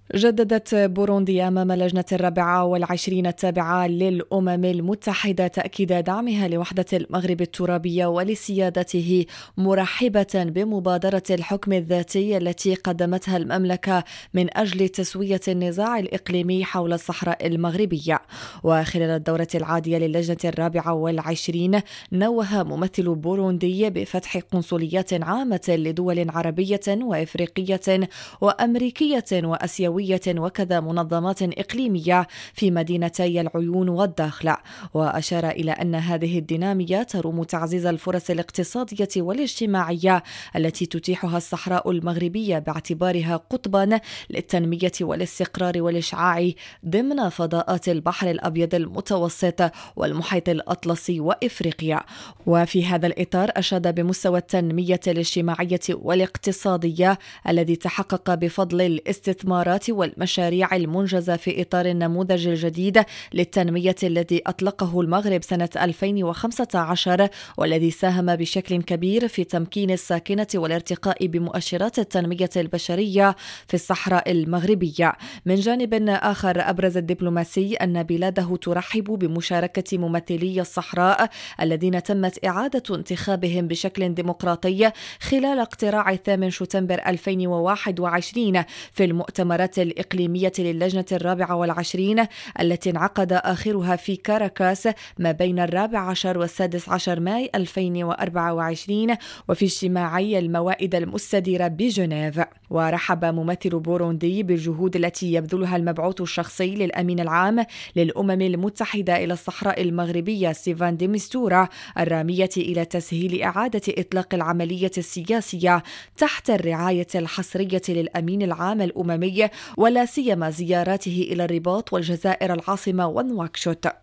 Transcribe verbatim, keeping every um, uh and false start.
جددت بوروندي أمام اللجنة الرابعة والعشرين التابعة للأمم المتحدة تأكيد دعمها لوحدة المغرب الترابية ولسيادته، مرحبة بمبادرة الحكم الذاتي التي قدمتها المملكة من أجل تسوية النزاع الإقليمي حول الصحراء المغربية. وخلال الدورة العادية للجنة الرابعة والعشرين نوه ممثل بوروندي بفتح قنصليات عامة لدول عربية وإفريقية وأمريكية وأسيوية وكذا منظمات إقليمية في مدينتي العيون والداخلة. وأشار إلى أن هذه الدينامية تروم تعزيز الفرص الاقتصادية والاجتماعية التي تتيحها الصحراء المغربية باعتبارها قطبا للتنمية والاستقرار والإشعاع ضمن فضاءات البحر الأبيض المتوسط والمحيط الأطلسي وإفريقيا. وفي هذا الإطار أشاد بمستوى التنمية الاجتماعية والاقتصادية الذي تحقق بفضل الاستثمارات والمشاريع المنجزة في إطار النموذج الجديد للتنمية الذي أطلقه المغرب سنة ألفين وخمسة عشر، والذي ساهم بشكل كبير في تمكين الساكنة والارتقاء بمؤشرات التنمية البشرية في الصحراء المغربية. من جانب آخر، أبرز الدبلوماسي أن بلاده ترحب بمشاركة ممثلي الصحراء الذين تمت إعادة انتخابهم بشكل ديمقراطي خلال اقتراع الثامن شتنبر ألفين وواحد وعشرين في المؤتمرات الإقليمية للجنة الرابعة والعشرين التي انعقد آخرها في كاراكاس ما بين الرابع عشر والسادس عشر ماي ألفين وأربعة وعشرين، وفي اجتماعي الموائد المستديرة بجنيف. ورحب ممثل بوروندي بالجهود التي يبذلها المبعوث الشخصي للأمين العام للأمم المتحدة إلى الصحراء المغربية ستيفان دي مستورة الرامية إلى تسهيل إعادة إطلاق العملية السياسية تحت الرعاية الحصرية للأمين العام الأممي، ولا سيما زياراته إلى الرباط والجزائر العاصمة ونواكشوط.